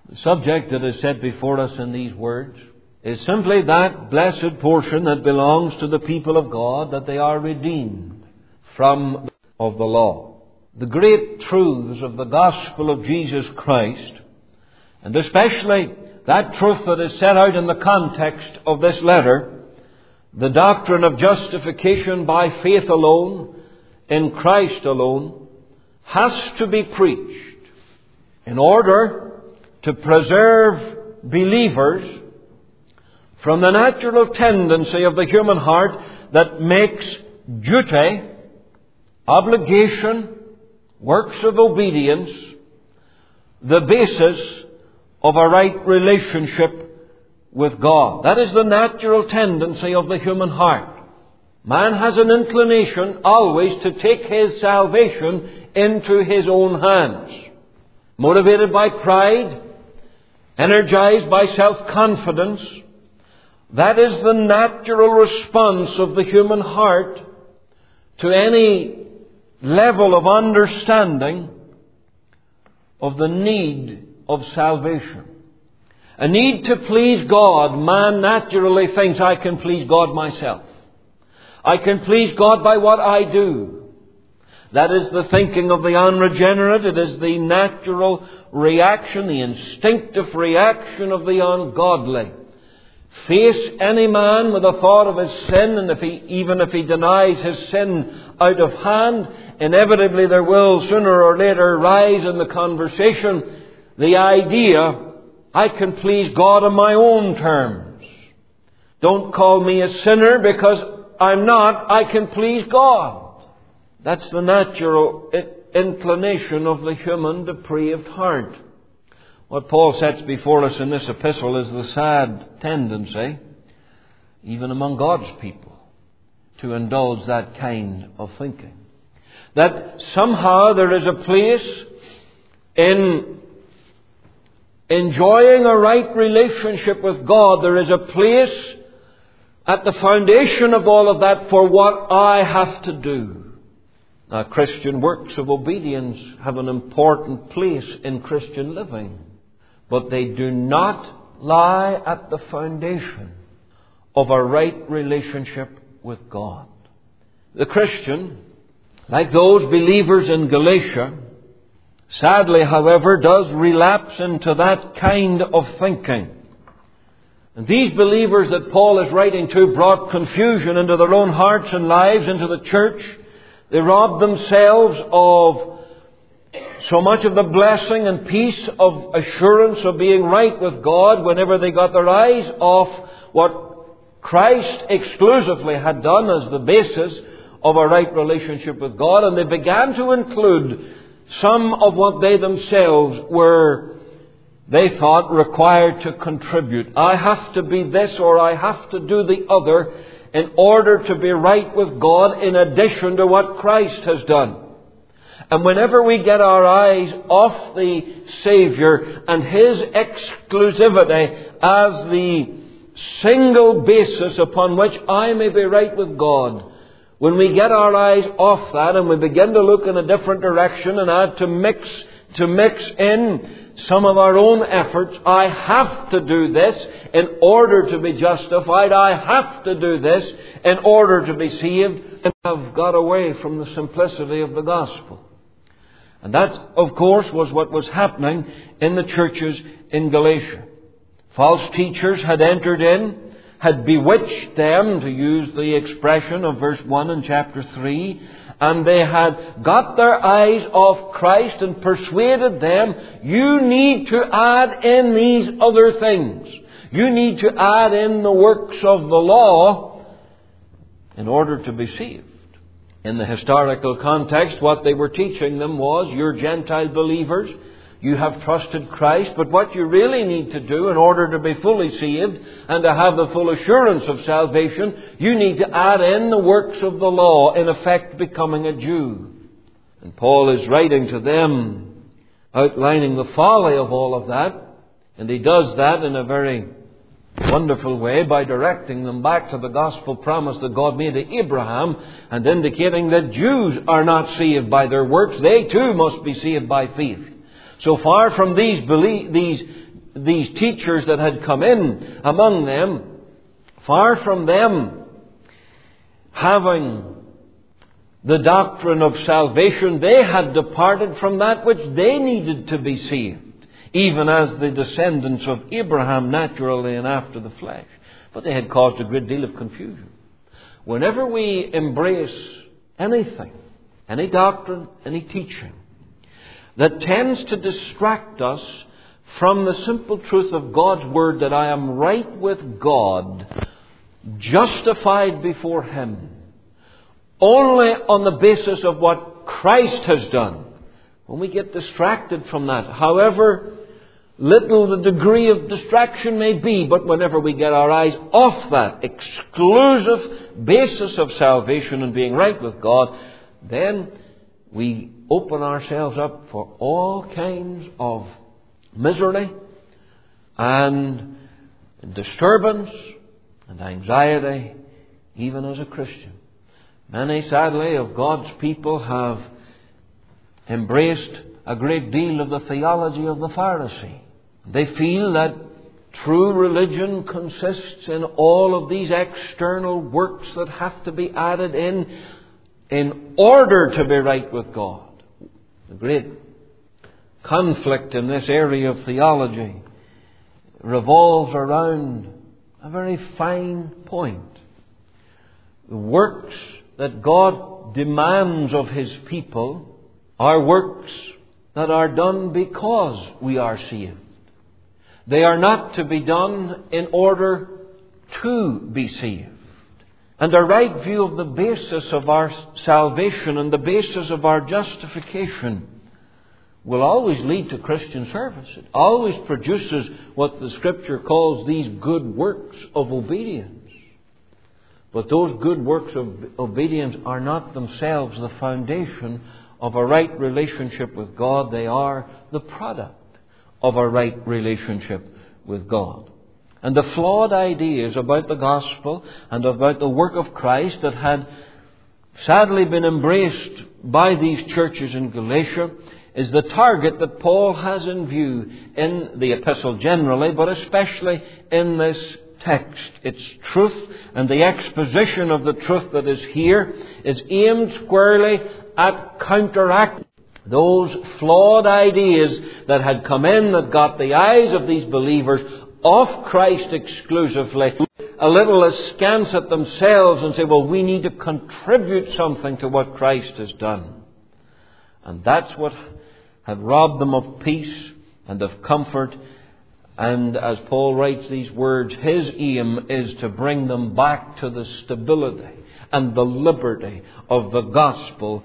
The subject that is set before us in these words is simply that blessed portion that belongs to the people of God, that they are redeemed from of the law. The great truths of the gospel of Jesus Christ, and especially that truth that is set out in the context of this letter, the doctrine of justification by faith alone, in Christ alone, has to be preached in order to preserve believers from the natural tendency of the human heart that makes duty, obligation, works of obedience the basis of a right relationship with God. That is the natural tendency of the human heart. Man has an inclination always to take his salvation into his own hands. Motivated by pride, energized by self-confidence, that is the natural response of the human heart to any level of understanding of the need of salvation. A need to please God. Man naturally thinks, I can please God myself. I can please God by what I do. That is the thinking of the unregenerate. It is the natural reaction, the instinctive reaction of the ungodly. Face any man with a thought of his sin, and even if he denies his sin out of hand, inevitably there will sooner or later rise in the conversation the idea, I can please God on my own terms. Don't call me a sinner because I'm not. I can please God. That's the natural inclination of the human depraved heart. What Paul sets before us in this epistle is the sad tendency, even among God's people, to indulge that kind of thinking. That somehow there is a place in enjoying a right relationship with God. There is a place at the foundation of all of that for what I have to do. Now, Christian works of obedience have an important place in Christian living, but they do not lie at the foundation of a right relationship with God. The Christian, like those believers in Galatia, sadly, however, does relapse into that kind of thinking. And these believers that Paul is writing to brought confusion into their own hearts and lives, into the church. They robbed themselves of so much of the blessing and peace of assurance of being right with God whenever they got their eyes off what Christ exclusively had done as the basis of a right relationship with God. And they began to include some of what they themselves were, they thought, required to contribute. I have to be this or I have to do the other in order to be right with God in addition to what Christ has done. And whenever we get our eyes off the Savior and His exclusivity as the single basis upon which I may be right with God, when we get our eyes off that and we begin to look in a different direction and add to mix in some of our own efforts, I have to do this in order to be justified. I have to do this in order to be saved, and have got away from the simplicity of the gospel. And that, of course, was what was happening in the churches in Galatia. False teachers had entered in, had bewitched them, to use the expression of verse 1 in chapter 3, and they had got their eyes off Christ and persuaded them, you need to add in these other things. You need to add in the works of the law in order to be saved. In the historical context, what they were teaching them was, you're Gentile believers, you have trusted Christ, but what you really need to do in order to be fully saved and to have the full assurance of salvation, you need to add in the works of the law, in effect becoming a Jew. And Paul is writing to them, outlining the folly of all of that, and he does that in a very wonderful way by directing them back to the gospel promise that God made to Abraham, and indicating that Jews are not saved by their works. They too must be saved by faith. So far from these these teachers that had come in among them, far from them having the doctrine of salvation, they had departed from that which they needed to be saved, even as the descendants of Abraham naturally and after the flesh. But they had caused a great deal of confusion. Whenever we embrace anything, any doctrine, any teaching, that tends to distract us from the simple truth of God's Word that I am right with God, justified before Him, only on the basis of what Christ has done. When we get distracted from that, however little the degree of distraction may be, but whenever we get our eyes off that exclusive basis of salvation and being right with God, then we open ourselves up for all kinds of misery and disturbance and anxiety, even as a Christian. Many, sadly, of God's people have embraced a great deal of the theology of the Pharisee. They feel that true religion consists in all of these external works that have to be added in order to be right with God. The great conflict in this area of theology revolves around a very fine point. The works that God demands of His people are works that are done because we are saved. They are not to be done in order to be saved. And a right view of the basis of our salvation and the basis of our justification will always lead to Christian service. It always produces what the Scripture calls these good works of obedience. But those good works of obedience are not themselves the foundation of a right relationship with God. They are the product of a right relationship with God. And the flawed ideas about the gospel and about the work of Christ that had sadly been embraced by these churches in Galatia is the target that Paul has in view in the epistle generally, but especially in this text. Its truth and the exposition of the truth that is here is aimed squarely at counteracting those flawed ideas that had come in, that got the eyes of these believers off Christ exclusively, a little askance at themselves and say, well, we need to contribute something to what Christ has done. And that's what had robbed them of peace and of comfort. And as Paul writes these words, his aim is to bring them back to the stability and the liberty of the gospel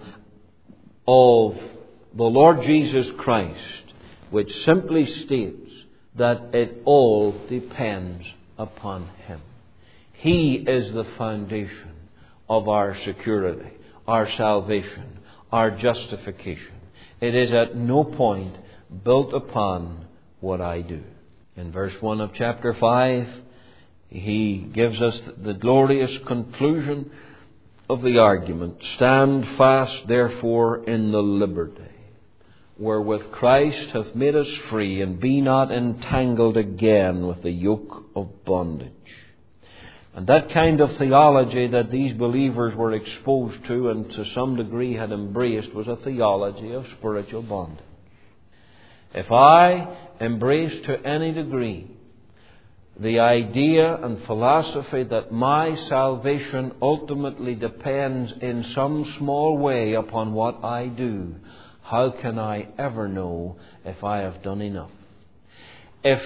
of the Lord Jesus Christ, which simply states that it all depends upon Him. He is the foundation of our security, our salvation, our justification. It is at no point built upon what I do. In verse 1 of chapter 5, he gives us the glorious conclusion of the argument. Stand fast, therefore, in the liberty wherewith Christ hath made us free, and be not entangled again with the yoke of bondage. And that kind of theology that these believers were exposed to and to some degree had embraced was a theology of spiritual bondage. If I embrace to any degree the idea and philosophy that my salvation ultimately depends in some small way upon what I do, how can I ever know if I have done enough? If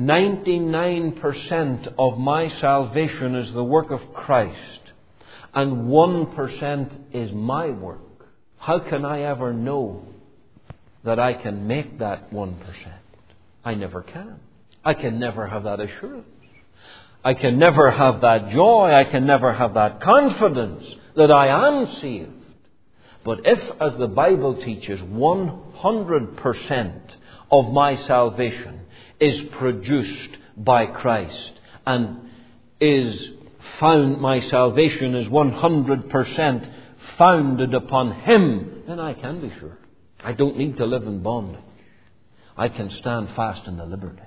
99% of my salvation is the work of Christ and 1% is my work, how can I ever know that I can make that 1%? I never can. I can never have that assurance. I can never have that joy. I can never have that confidence that I am saved. But if, as the Bible teaches, 100% of my salvation is produced by Christ and is found, my salvation is 100% founded upon Him, then I can be sure. I don't need to live in bondage. I can stand fast in the liberty.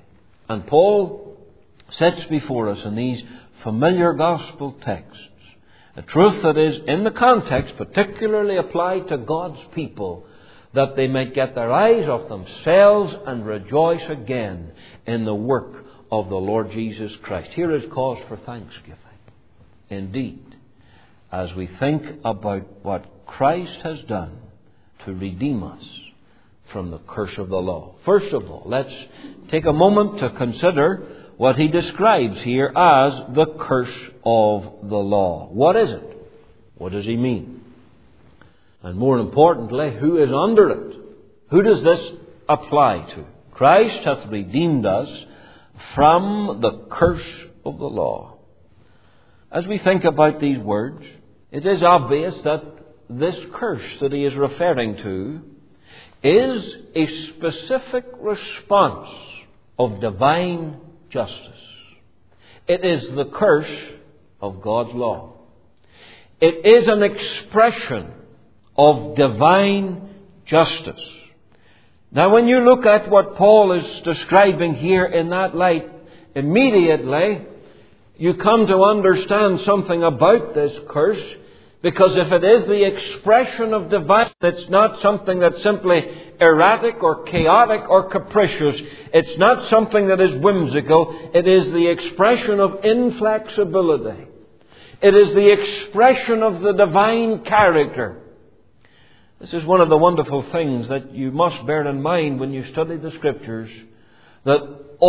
And Paul sets before us in these familiar gospel texts a truth that is, in the context, particularly applied to God's people, that they might get their eyes off themselves and rejoice again in the work of the Lord Jesus Christ. Here is cause for thanksgiving. Indeed, as we think about what Christ has done to redeem us from the curse of the law. First of all, let's take a moment to consider what he describes here as the curse of the law. What is it? What does he mean? And more importantly, who is under it? Who does this apply to? Christ hath redeemed us from the curse of the law. As we think about these words, it is obvious that this curse that he is referring to is a specific response of divine justice. It is the curse of God's law. It is an expression of divine justice. Now, when you look at what Paul is describing here in that light, immediately you come to understand something about this curse, because if it is the expression of divine, it's not something that's simply erratic or chaotic or capricious. It's not something that is whimsical. It is the expression of inflexibility. It is the expression of the divine character. This is one of the wonderful things that you must bear in mind when you study the Scriptures, that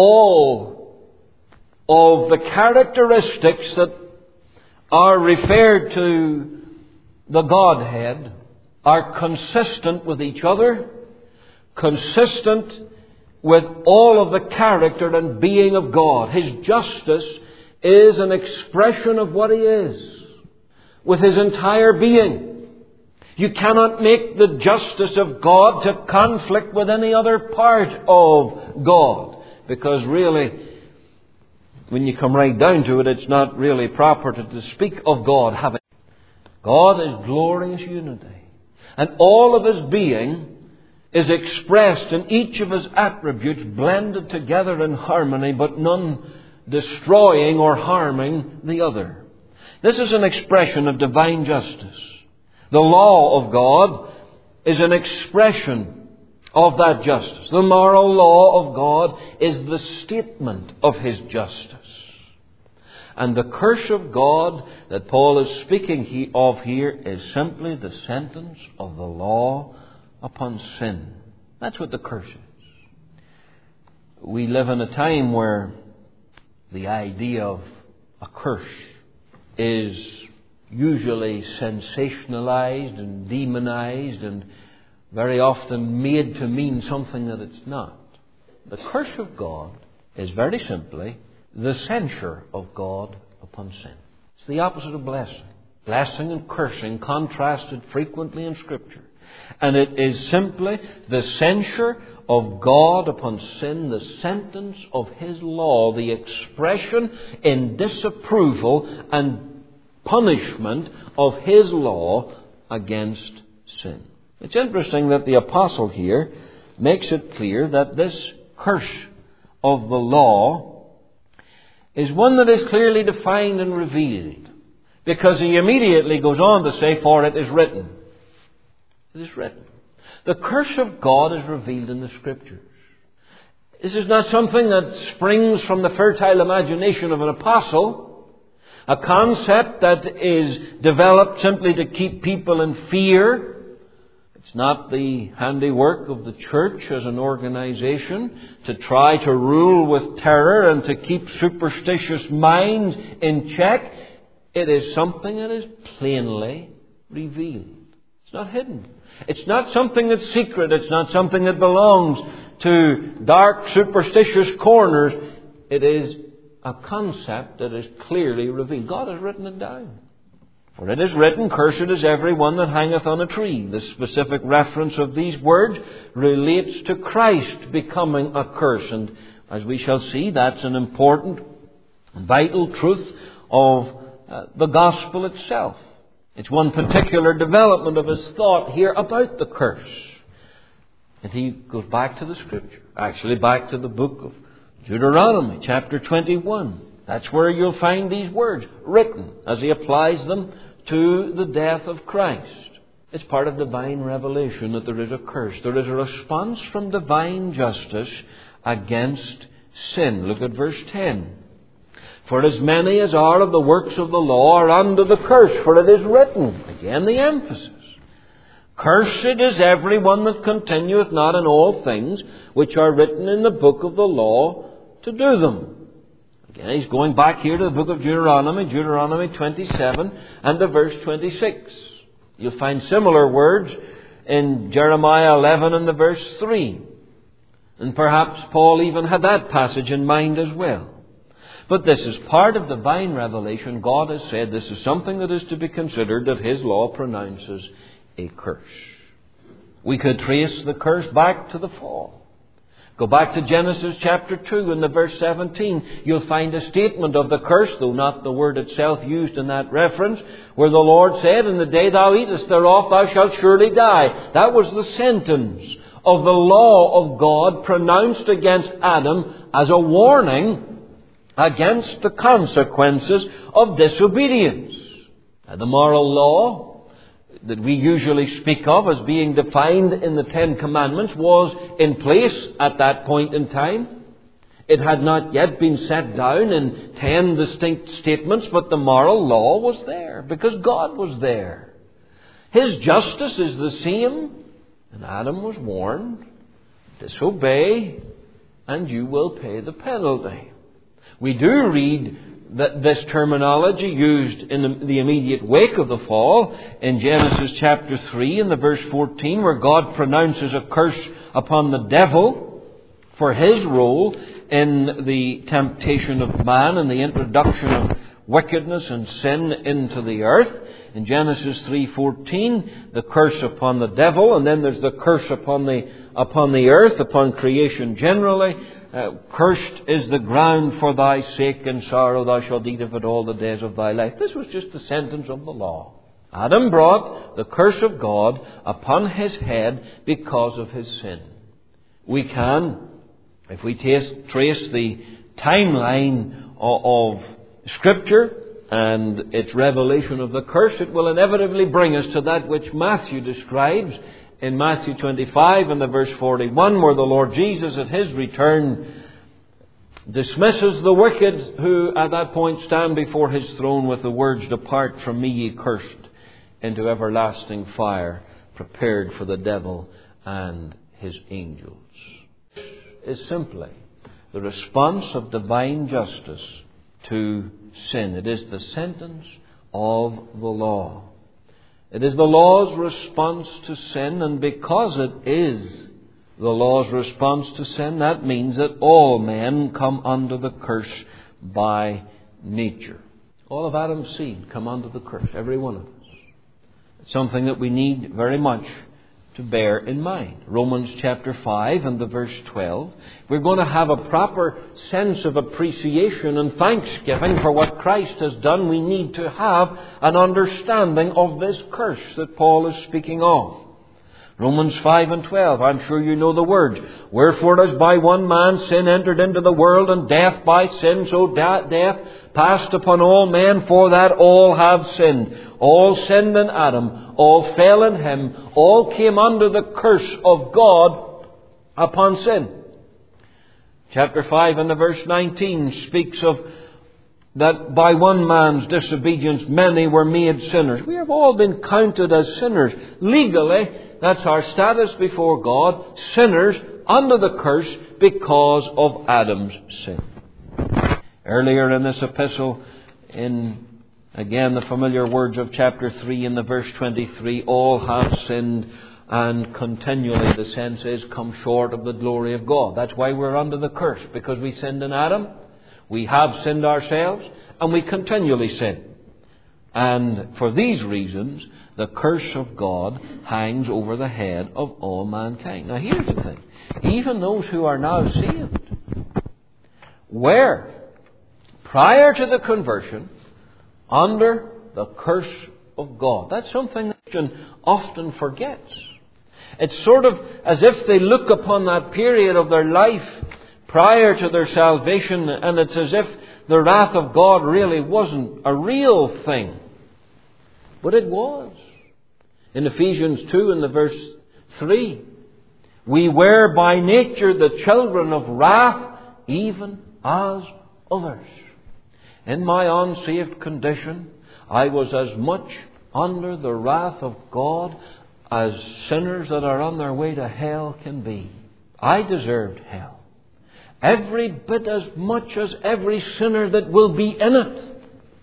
all of the characteristics that are referred to the Godhead are consistent with each other, consistent with all of the character and being of God. His justice is an expression of what He is, with His entire being. You cannot make the justice of God to conflict with any other part of God, because really, when you come right down to it, it's not really proper to speak of God having. God is glorious unity. And all of His being is expressed in each of His attributes, blended together in harmony, but none destroying or harming the other. This is an expression of divine justice. The law of God is an expression of that justice. The moral law of God is the statement of His justice. And the curse of God that Paul is speaking of here is simply the sentence of the law upon sin. That's what the curse is. We live in a time where the idea of a curse is usually sensationalized and demonized and very often made to mean something that it's not. The curse of God is very simply the censure of God upon sin. It's the opposite of blessing. Blessing and cursing contrasted frequently in Scripture. And it is simply the censure of God upon sin, the sentence of His law, the expression in disapproval and punishment of His law against sin. It's interesting that the apostle here makes it clear that this curse of the law is one that is clearly defined and revealed, because he immediately goes on to say, for it is written. It is written. The curse of God is revealed in the Scriptures. This is not something that springs from the fertile imagination of an apostle, a concept that is developed simply to keep people in fear. It's not the handiwork of the church as an organization to try to rule with terror and to keep superstitious minds in check. It is something that is plainly revealed. It's not hidden. It's not something that's secret. It's not something that belongs to dark, superstitious corners. It is a concept that is clearly revealed. God has written it down. For it is written, cursed is every one that hangeth on a tree. The specific reference of these words relates to Christ becoming a curse. And as we shall see, that's an important, vital truth of the gospel itself. It's one particular development of his thought here about the curse. And he goes back to the Scripture, actually back to the book of Deuteronomy chapter 21. That's where you'll find these words written as he applies them to the death of Christ. It's part of divine revelation that there is a curse. There is a response from divine justice against sin. Look at verse 10. For as many as are of the works of the law are under the curse, for it is written. Again the emphasis. Cursed is every one that continueth not in all things which are written in the book of the law to do them. Again, he's going back here to the book of Deuteronomy 27 and to verse 26. You'll find similar words in Jeremiah 11 and the verse 3. And perhaps Paul even had that passage in mind as well. But this is part of divine revelation. God has said this is something that is to be considered, that His law pronounces a curse. We could trace the curse back to the fall. Go back to Genesis chapter 2 and the verse 17. You'll find a statement of the curse, though not the word itself used in that reference, where the Lord said, "In the day thou eatest thereof, thou shalt surely die." That was the sentence of the law of God pronounced against Adam as a warning against the consequences of disobedience. Now, the moral law that we usually speak of as being defined in the Ten Commandments was in place at that point in time. It had not yet been set down in 10 distinct statements, but the moral law was there because God was there. His justice is the same, and Adam was warned, disobey and you will pay the penalty. We do read that this terminology used in the immediate wake of the fall in Genesis chapter 3 and the verse 14, where God pronounces a curse upon the devil for his role in the temptation of man and the introduction of wickedness and sin into the earth. In Genesis 3:14, the curse upon the devil, and then there's the curse upon the earth, upon creation generally. Cursed is the ground for thy sake, in sorrow thou shalt eat of it all the days of thy life. This was just the sentence of the law. Adam brought the curse of God upon his head because of his sin. We can, if we trace the timeline of Scripture and its revelation of the curse, it will inevitably bring us to that which Matthew describes in Matthew 25 and the verse 41, where the Lord Jesus at His return dismisses the wicked who at that point stand before His throne with the words, "Depart from me, ye cursed, into everlasting fire, prepared for the devil and his angels." Is simply the response of divine justice to sin. It is the sentence of the law. It is the law's response to sin, and because it is the law's response to sin, that means that all men come under the curse by nature. All of Adam's seed come under the curse, every one of us. It's something that we need very much to bear in mind. Romans chapter 5 and the verse 12. We're going to have a proper sense of appreciation and thanksgiving for what Christ has done. We need to have an understanding of this curse that Paul is speaking of. Romans 5 and 12, I'm sure you know the words. "Wherefore as by one man sin entered into the world, and death by sin, so death passed upon all men, for that all have sinned. All sinned in Adam, all fell in him, all came under the curse of God upon sin." Chapter 5 and the verse 19 speaks of that by one man's disobedience many were made sinners. We have all been counted as sinners. Legally, that's our status before God, sinners under the curse because of Adam's sin. Earlier in this epistle, in again the familiar words of chapter 3 in the verse 23, all have sinned and continually, the sense is, come short of the glory of God. That's why we're under the curse, because we sinned in Adam. We have sinned ourselves, and we continually sin. And for these reasons, the curse of God hangs over the head of all mankind. Now here's the thing. Even those who are now saved were, prior to the conversion, under the curse of God. That's something that Christian often forgets. It's sort of as if they look upon that period of their life prior to their salvation, and it's as if the wrath of God really wasn't a real thing. But it was. In Ephesians 2 and the verse 3, we were by nature the children of wrath, even as others. In my unsaved condition, I was as much under the wrath of God as sinners that are on their way to hell can be. I deserved hell, every bit as much as every sinner that will be in it.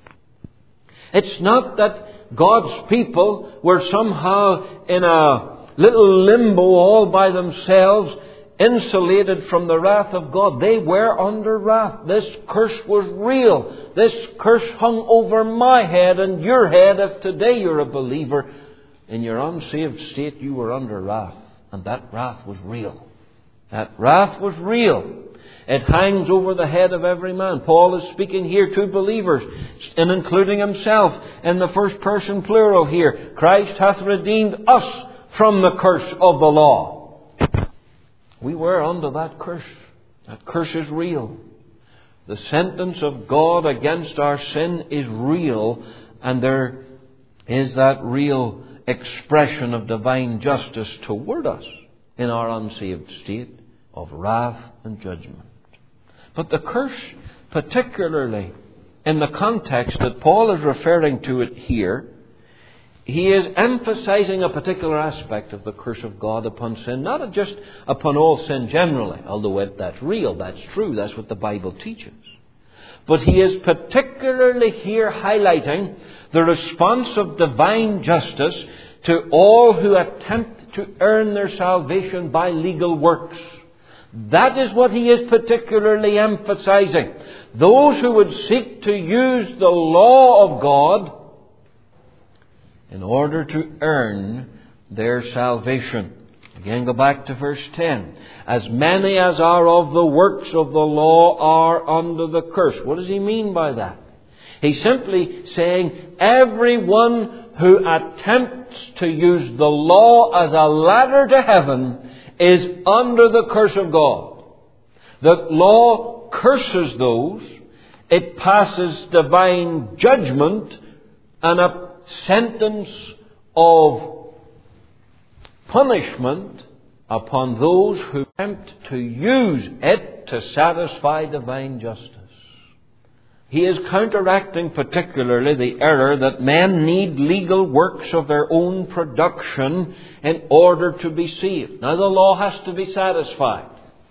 It's not that God's people were somehow in a little limbo all by themselves, insulated from the wrath of God. They were under wrath. This curse was real. This curse hung over my head and your head if today you're a believer. In your unsaved state you were under wrath. And that wrath was real. That wrath was real. It hangs over the head of every man. Paul is speaking here to believers, and including himself in the first person plural here. Christ hath redeemed us from the curse of the law. We were under that curse. That curse is real. The sentence of God against our sin is real, and there is that real expression of divine justice toward us in our unsaved state of wrath and judgment. But the curse, particularly in the context that Paul is referring to it here, he is emphasizing a particular aspect of the curse of God upon sin, not just upon all sin generally, although that's real, that's true, that's what the Bible teaches. But he is particularly here highlighting the response of divine justice to all who attempt to earn their salvation by legal works. That is what he is particularly emphasizing. Those who would seek to use the law of God in order to earn their salvation. Again, go back to verse 10. As many as are of the works of the law are under the curse. What does he mean by that? He's simply saying everyone who attempts to use the law as a ladder to heaven is under the curse of God. The law curses those. It passes divine judgment and a sentence of punishment upon those who attempt to use it to satisfy divine justice. He is counteracting particularly the error that men need legal works of their own production in order to be saved. Now the law has to be satisfied.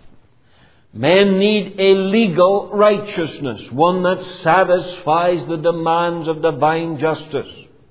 Men need a legal righteousness, one that satisfies the demands of divine justice.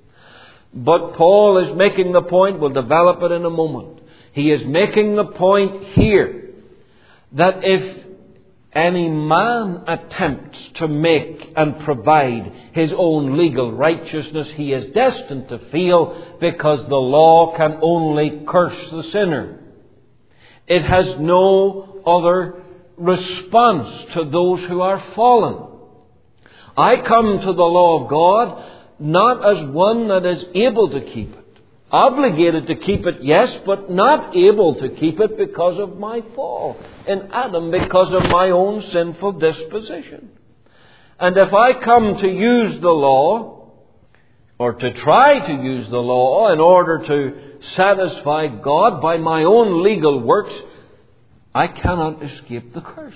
But Paul is making the point, we'll develop it in a moment. He is making the point here that if any man attempts to make and provide his own legal righteousness, he is destined to fail, because the law can only curse the sinner. It has no other response to those who are fallen. I come to the law of God not as one that is able to keep it. Obligated to keep it, yes, but not able to keep it because of my fall in Adam, because of my own sinful disposition. And if I come to use the law, or to try to use the law in order to satisfy God by my own legal works, I cannot escape the curse.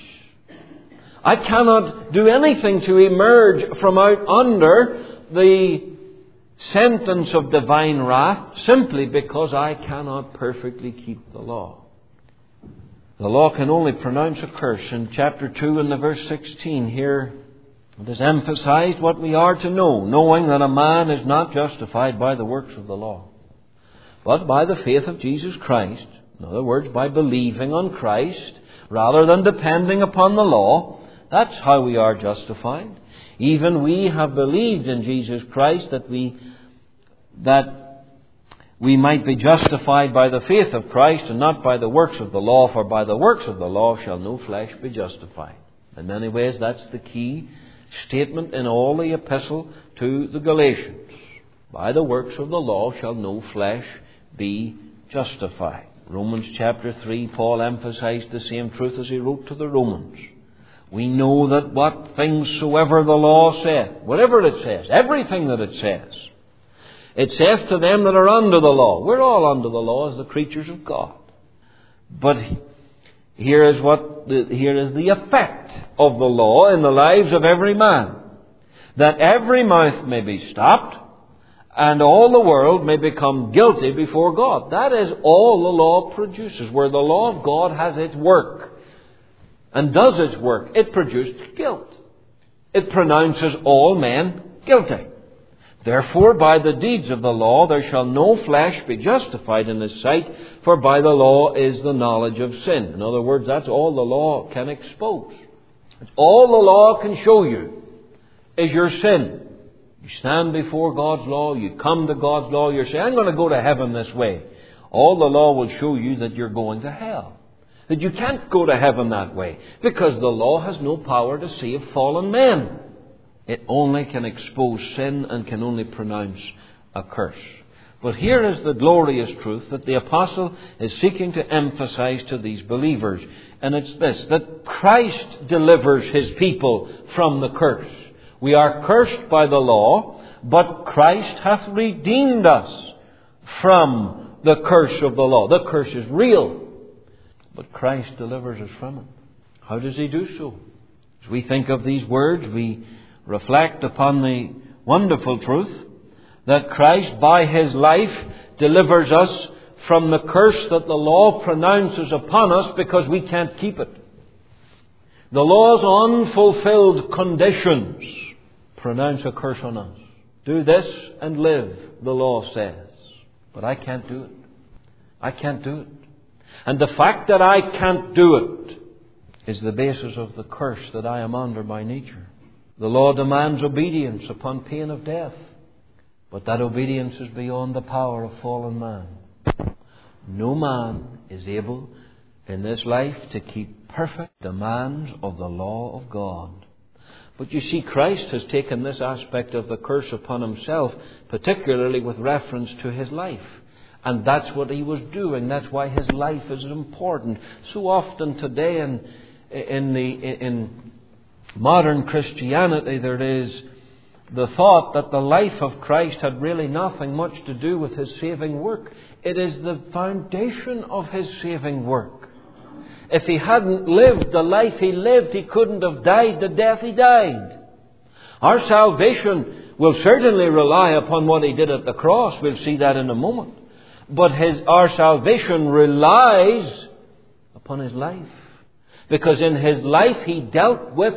I cannot do anything to emerge from out under the sentence of divine wrath simply because I cannot perfectly keep the law. The law can only pronounce a curse. In chapter 2 and the verse 16 here, it is emphasized what we are to know, knowing that a man is not justified by the works of the law, but by the faith of Jesus Christ. In other words, by believing on Christ rather than depending upon the law. That's how we are justified. Even we have believed in Jesus Christ that we might be justified by the faith of Christ and not by the works of the law, for by the works of the law shall no flesh be justified. In many ways, that's the key statement in all the epistle to the Galatians. By the works of the law shall no flesh be justified. Romans chapter 3, Paul emphasized the same truth as he wrote to the Romans. We know that what things soever the law saith, whatever it says, everything that it saith to them that are under the law. We're all under the law as the creatures of God. But here is the effect of the law in the lives of every man. That every mouth may be stopped, and all the world may become guilty before God. That is all the law produces. Where the law of God has its work and does its work, it produces guilt. It pronounces all men guilty. Therefore, by the deeds of the law there shall no flesh be justified in his sight, for by the law is the knowledge of sin. In other words, that's all the law can expose. That's all the law can show you is your sin. You stand before God's law, you come to God's law, you say, I'm going to go to heaven this way. All the law will show you that you're going to hell. That you can't go to heaven that way, because the law has no power to save fallen men. It only can expose sin and can only pronounce a curse. But here is the glorious truth that the apostle is seeking to emphasize to these believers. And it's this, that Christ delivers his people from the curse. We are cursed by the law, but Christ hath redeemed us from the curse of the law. The curse is real, but Christ delivers us from it. How does he do so? As we think of these words, we reflect upon the wonderful truth that Christ, by his life, delivers us from the curse that the law pronounces upon us because we can't keep it. The law's unfulfilled conditions pronounce a curse on us. Do this and live, the law says. But I can't do it. I can't do it. And the fact that I can't do it is the basis of the curse that I am under by nature. The law demands obedience upon pain of death. But that obedience is beyond the power of fallen man. No man is able in this life to keep perfect demands of the law of God. But you see, Christ has taken this aspect of the curse upon himself, particularly with reference to his life. And that's what he was doing. That's why his life is important. So often today in modern Christianity, there is the thought that the life of Christ had really nothing much to do with his saving work. It is the foundation of his saving work. If he hadn't lived the life he lived, he couldn't have died the death he died. Our salvation will certainly rely upon what he did at the cross. We'll see that in a moment. But our salvation relies upon his life. Because in his life he dealt with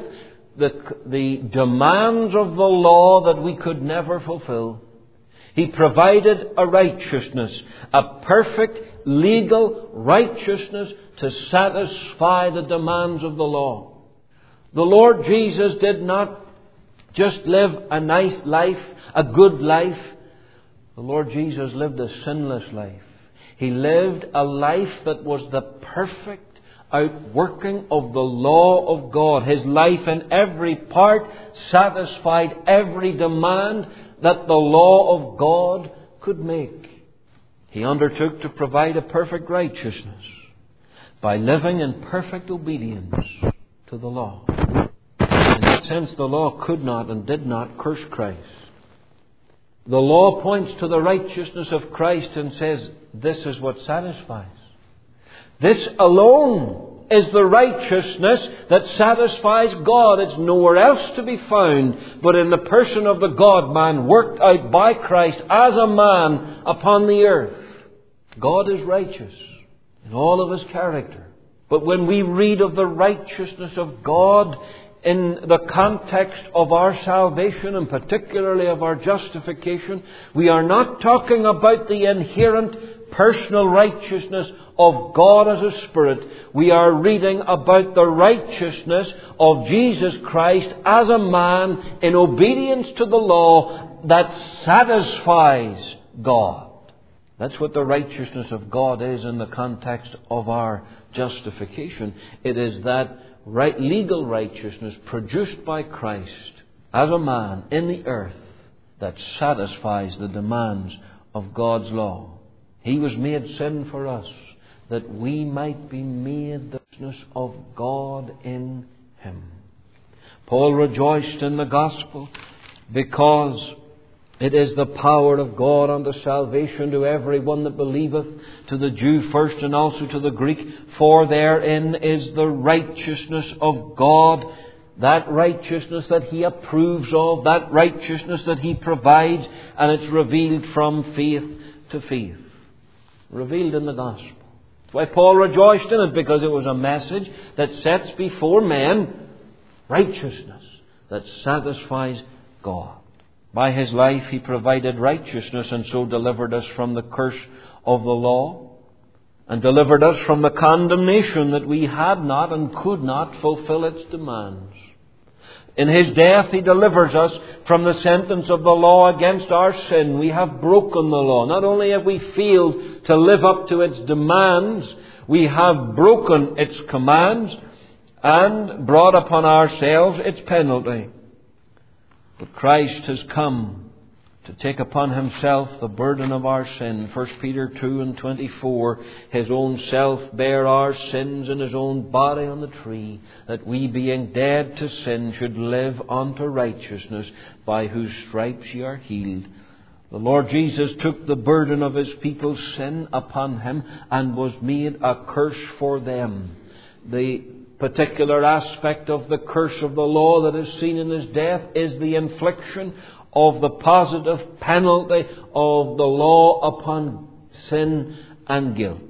the demands of the law that we could never fulfill. He provided a righteousness, a perfect legal righteousness to satisfy the demands of the law. The Lord Jesus did not just live a nice life, a good life. The Lord Jesus lived a sinless life. He lived a life that was the perfect outworking of the law of God. His life in every part satisfied every demand that the law of God could make. He undertook to provide a perfect righteousness by living in perfect obedience to the law. In that sense, the law could not and did not curse Christ. The law points to the righteousness of Christ and says, this is what satisfies. This alone is the righteousness that satisfies God. It's nowhere else to be found but in the person of the God-man worked out by Christ as a man upon the earth. God is righteous in all of his character. But when we read of the righteousness of God in the context of our salvation and particularly of our justification, we are not talking about the inherent personal righteousness of God as a Spirit. We are reading about the righteousness of Jesus Christ as a man in obedience to the law that satisfies God. That's what the righteousness of God is in the context of our justification. It is that legal righteousness produced by Christ as a man in the earth that satisfies the demands of God's law. He was made sin for us, that we might be made the righteousness of God in Him. Paul rejoiced in the gospel because it is the power of God unto salvation to every one that believeth, to the Jew first and also to the Greek. For therein is the righteousness of God, that righteousness that He approves of, that righteousness that He provides, and it's revealed from faith to faith. Revealed in the gospel. That's why Paul rejoiced in it, because it was a message that sets before men righteousness that satisfies God. By His life He provided righteousness, and so delivered us from the curse of the law, and delivered us from the condemnation that we had not and could not fulfill its demands. In His death He delivers us from the sentence of the law against our sin. We have broken the law. Not only have we failed to live up to its demands, we have broken its commands and brought upon ourselves its penalty. But Christ has come to take upon Himself the burden of our sin. 1 Peter 2:24, His own self bare our sins in His own body on the tree, that we, being dead to sin, should live unto righteousness, by whose stripes ye are healed. The Lord Jesus took the burden of His people's sin upon Him and was made a curse for them. The particular aspect of the curse of the law that is seen in His death is the infliction of the positive penalty of the law upon sin and guilt.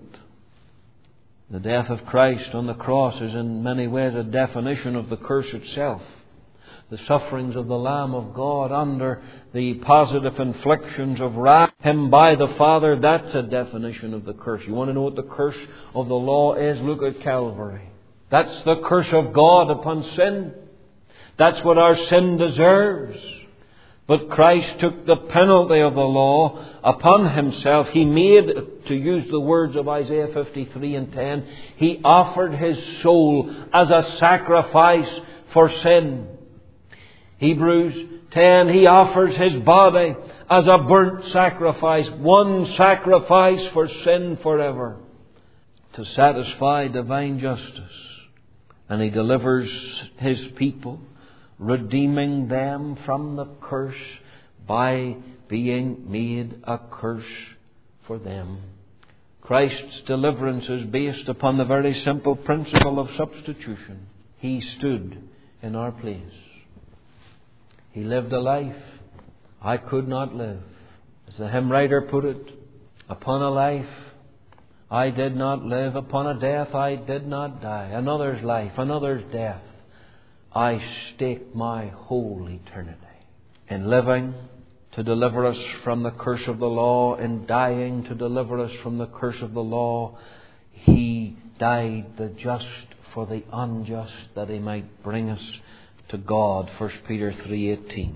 The death of Christ on the cross is in many ways a definition of the curse itself. The sufferings of the Lamb of God under the positive inflictions of wrath Him by the Father, that's a definition of the curse. You want to know what the curse of the law is? Look at Calvary. That's the curse of God upon sin. That's what our sin deserves. But Christ took the penalty of the law upon Himself. He made, to use the words of Isaiah 53:10, He offered His soul as a sacrifice for sin. Hebrews 10, He offers His body as a burnt sacrifice, one sacrifice for sin forever, to satisfy divine justice. And He delivers His people, redeeming them from the curse by being made a curse for them. Christ's deliverance is based upon the very simple principle of substitution. He stood in our place. He lived a life I could not live. As the hymn writer put it, upon a life I did not live, upon a death I did not die. Another's life, another's death, I stake my whole eternity. In living to deliver us from the curse of the law, in dying to deliver us from the curse of the law, He died the just for the unjust, that He might bring us to God. 1 Peter 3:18.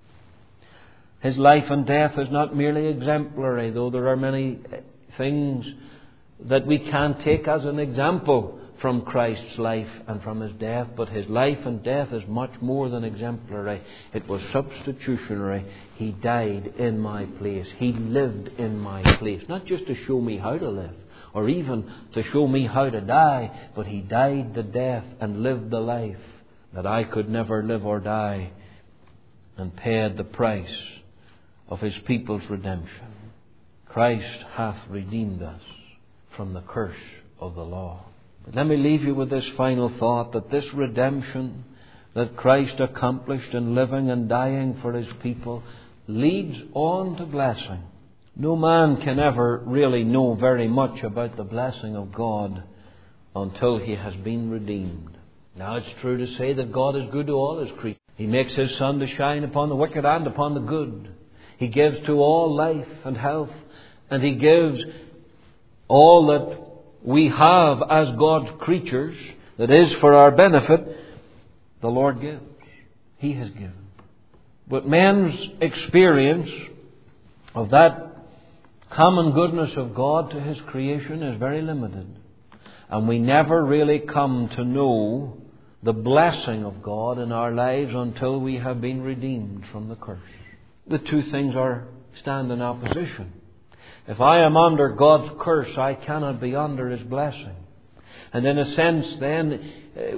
His life and death is not merely exemplary, though there are many things that we can take as an example from Christ's life and from His death. But His life and death is much more than exemplary. It was substitutionary. He died in my place. He lived in my place. Not just to show me how to live, or even to show me how to die, but He died the death and lived the life that I could never live or die, and paid the price of His people's redemption. Christ hath redeemed us from the curse of the law. But let me leave you with this final thought, that this redemption that Christ accomplished in living and dying for His people leads on to blessing. No man can ever really know very much about the blessing of God until he has been redeemed. Now, it's true to say that God is good to all His creatures. He makes His sun to shine upon the wicked and upon the good. He gives to all life and health, and He gives all that we have as God's creatures, that is for our benefit. The Lord gives. He has given. But men's experience of that common goodness of God to His creation is very limited. And we never really come to know the blessing of God in our lives until we have been redeemed from the curse. The two things stand in opposition. If I am under God's curse, I cannot be under His blessing. And in a sense then,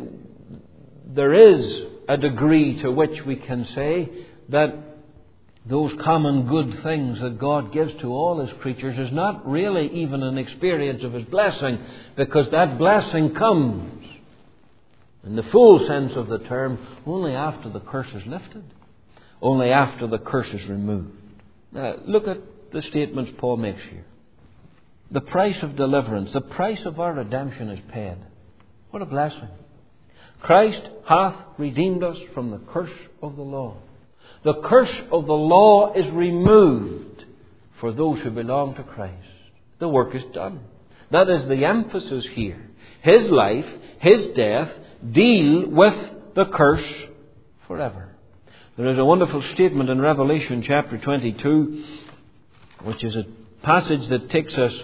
there is a degree to which we can say that those common good things that God gives to all His creatures is not really even an experience of His blessing, because that blessing comes, in the full sense of the term, only after the curse is lifted, only after the curse is removed. Now, look at the statements Paul makes here. The price of deliverance, the price of our redemption is paid. What a blessing. Christ hath redeemed us from the curse of the law. The curse of the law is removed for those who belong to Christ. The work is done. That is the emphasis here. His life, His death, deal with the curse forever. There is a wonderful statement in Revelation chapter 22, which is a passage that takes us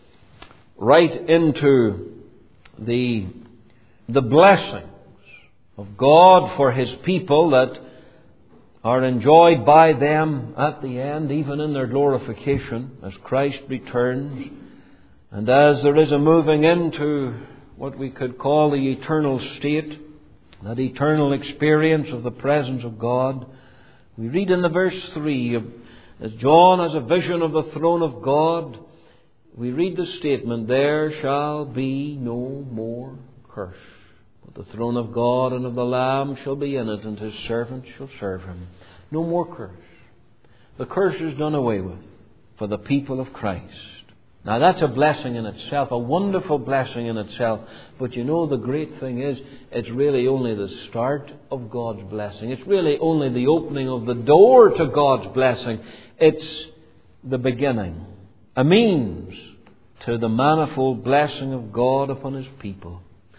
right into the blessings of God for His people that are enjoyed by them at the end, even in their glorification, as Christ returns. And as there is a moving into what we could call the eternal state, that eternal experience of the presence of God, we read in the verse 3, as John has a vision of the throne of God, we read the statement, there shall be no more curse. But the throne of God and of the Lamb shall be in it, and His servants shall serve Him. No more curse. The curse is done away with for the people of Christ. Now that's a blessing in itself, a wonderful blessing in itself. But you know, the great thing is, it's really only the start of God's blessing. It's really only the opening of the door to God's blessing. It's the beginning, a means to the manifold blessing of God upon His people.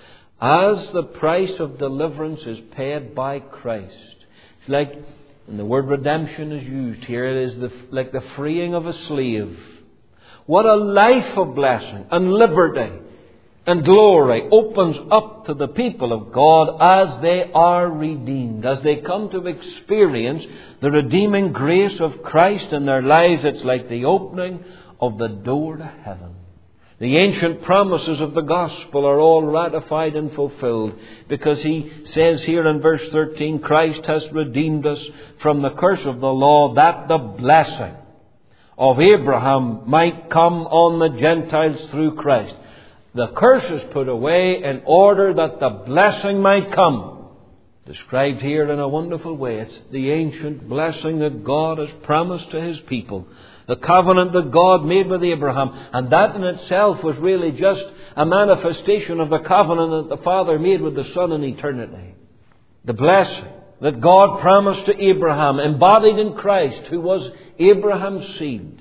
As the price of deliverance is paid by Christ. It's like, and the word redemption is used here, it is like the freeing of a slave. What a life of blessing and liberty and glory opens up to the people of God as they are redeemed. As they come to experience the redeeming grace of Christ in their lives, it's like the opening of the door to heaven. The ancient promises of the gospel are all ratified and fulfilled, because He says here in verse 13, Christ has redeemed us from the curse of the law, that the blessing of Abraham might come on the Gentiles through Christ. The curse is put away in order that the blessing might come. Described here in a wonderful way. It's the ancient blessing that God has promised to His people. The covenant that God made with Abraham. And that in itself was really just a manifestation of the covenant that the Father made with the Son in eternity. The blessing that God promised to Abraham, embodied in Christ, who was Abraham's seed.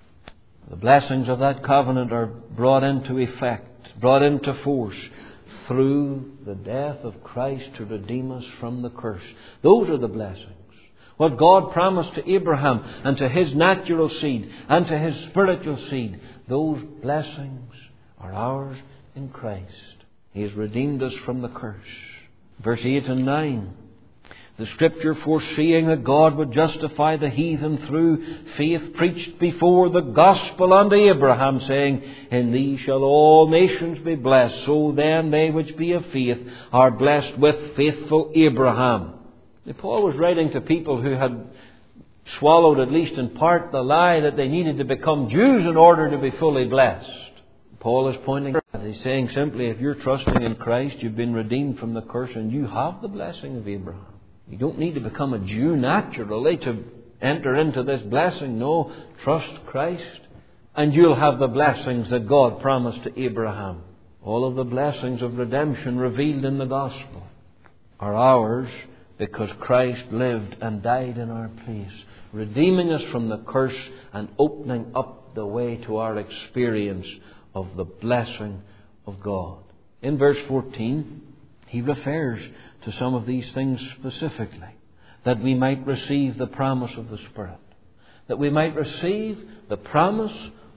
The blessings of that covenant are brought into effect, brought into force through the death of Christ to redeem us from the curse. Those are the blessings. What God promised to Abraham and to his natural seed and to his spiritual seed, those blessings are ours in Christ. He has redeemed us from the curse. Verse 8 and 9. The Scripture, foreseeing that God would justify the heathen through faith, preached before the gospel unto Abraham, saying, In thee shall all nations be blessed. So then they which be of faith are blessed with faithful Abraham. Now, Paul was writing to people who had swallowed, at least in part, the lie that they needed to become Jews in order to be fully blessed. Paul is pointing at that. He's saying simply, if you're trusting in Christ, you've been redeemed from the curse and you have the blessing of Abraham. You don't need to become a Jew naturally to enter into this blessing. No, trust Christ and you'll have the blessings that God promised to Abraham. All of the blessings of redemption revealed in the gospel are ours because Christ lived and died in our place, redeeming us from the curse and opening up the way to our experience of the blessing of God. In verse 14, he refers to some of these things specifically, that we might receive the promise of the Spirit. That we might receive the promise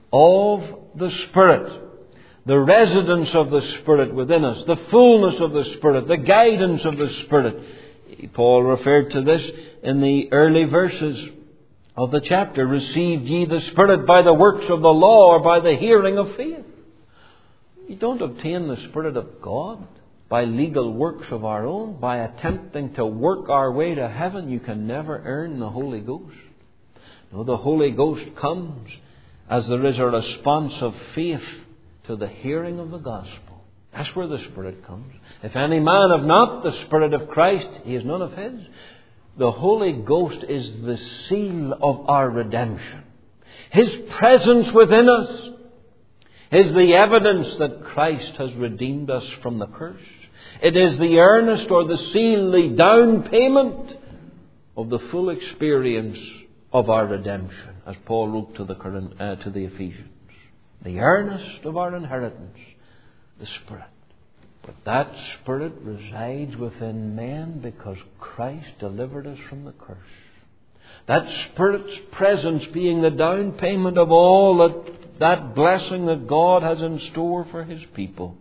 of the Spirit. The residence of the Spirit within us. The fullness of the Spirit. The guidance of the Spirit. Paul referred to this in the early verses of the chapter. Received ye the Spirit by the works of the law or by the hearing of faith? You don't obtain the Spirit of God by legal works of our own, by attempting to work our way to heaven. You can never earn the Holy Ghost. No, the Holy Ghost comes as there is a response of faith to the hearing of the gospel. That's where the Spirit comes. If any man have not the Spirit of Christ, he is none of His. The Holy Ghost is the seal of our redemption. His presence within us is the evidence that Christ has redeemed us from the curse. It is the earnest or the seal, the down payment of the full experience of our redemption, as Paul wrote to the Ephesians. The earnest of our inheritance, the Spirit. But that Spirit resides within men because Christ delivered us from the curse. That Spirit's presence being the down payment of all that blessing that God has in store for His people.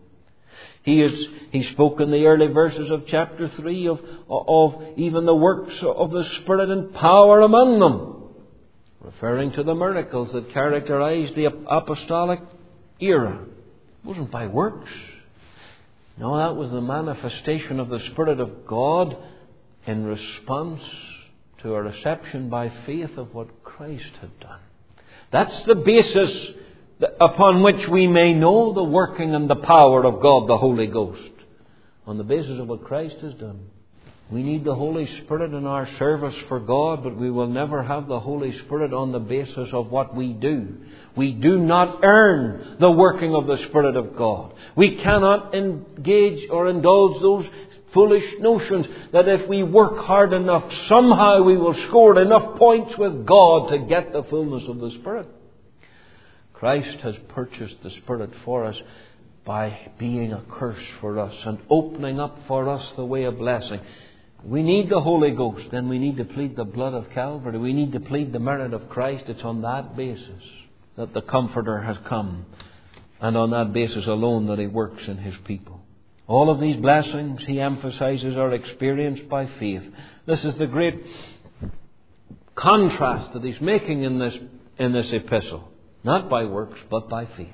He spoke in the early verses of chapter 3 of even the works of the Spirit and power among them, referring to the miracles that characterized the apostolic era. It wasn't by works. No, that was the manifestation of the Spirit of God in response to a reception by faith of what Christ had done. That's the basis upon which we may know the working and the power of God, the Holy Ghost. On the basis of what Christ has done. We need the Holy Spirit in our service for God, but we will never have the Holy Spirit on the basis of what we do. We do not earn the working of the Spirit of God. We cannot engage or indulge those foolish notions that if we work hard enough, somehow we will score enough points with God to get the fullness of the Spirit. Christ has purchased the Spirit for us by being a curse for us and opening up for us the way of blessing. We need the Holy Ghost, then we need to plead the blood of Calvary. We need to plead the merit of Christ. It's on that basis that the Comforter has come, and on that basis alone that He works in His people. All of these blessings, he emphasizes, are experienced by faith. This is the great contrast that he's making in this epistle. Not by works, but by faith.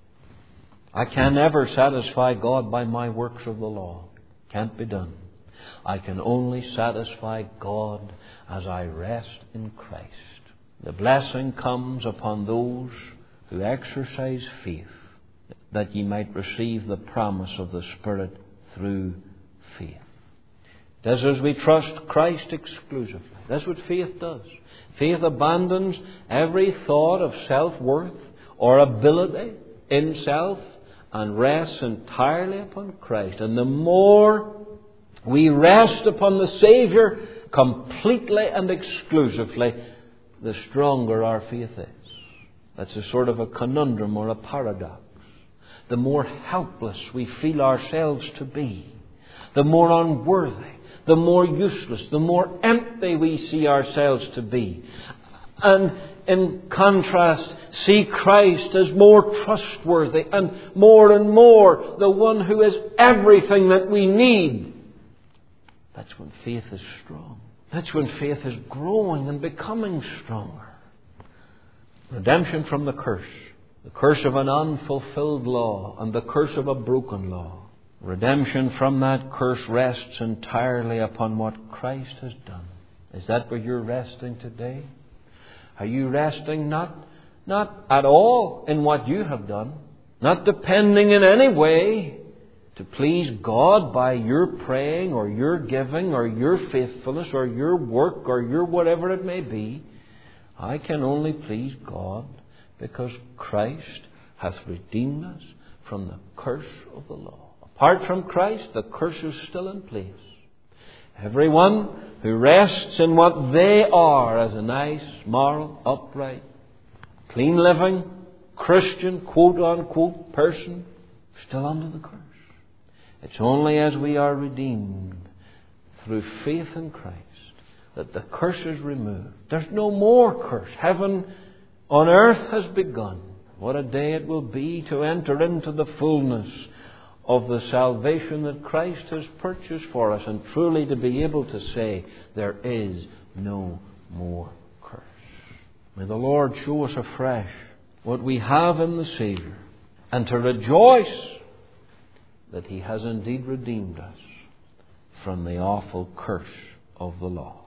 I can never satisfy God by my works of the law. Can't be done. I can only satisfy God as I rest in Christ. The blessing comes upon those who exercise faith, that ye might receive the promise of the Spirit through faith. It is as we trust Christ exclusively. That's what faith does. Faith abandons every thought of self-worth or ability in self and rests entirely upon Christ. And the more we rest upon the Saviour completely and exclusively, the stronger our faith is. That's a sort of a conundrum or a paradox. The more helpless we feel ourselves to be, the more unworthy, the more useless, the more empty we see ourselves to be. And in contrast, see Christ as more trustworthy and more the one who is everything that we need. That's when faith is strong. That's when faith is growing and becoming stronger. Redemption from the curse of an unfulfilled law and the curse of a broken law. Redemption from that curse rests entirely upon what Christ has done. Is that where you're resting today? Are you resting not at all in what you have done, not depending in any way to please God by your praying or your giving or your faithfulness or your work or your whatever it may be? I can only please God because Christ hath redeemed us from the curse of the law. Apart from Christ, the curse is still in place. Everyone who rests in what they are as a nice, moral, upright, clean living, Christian, quote-unquote, person, still under the curse. It's only as we are redeemed through faith in Christ that the curse is removed. There's no more curse. Heaven on earth has begun. What a day it will be to enter into the fullness of the salvation that Christ has purchased for us, and truly to be able to say there is no more curse. May the Lord show us afresh what we have in the Saviour, and to rejoice that He has indeed redeemed us from the awful curse of the law.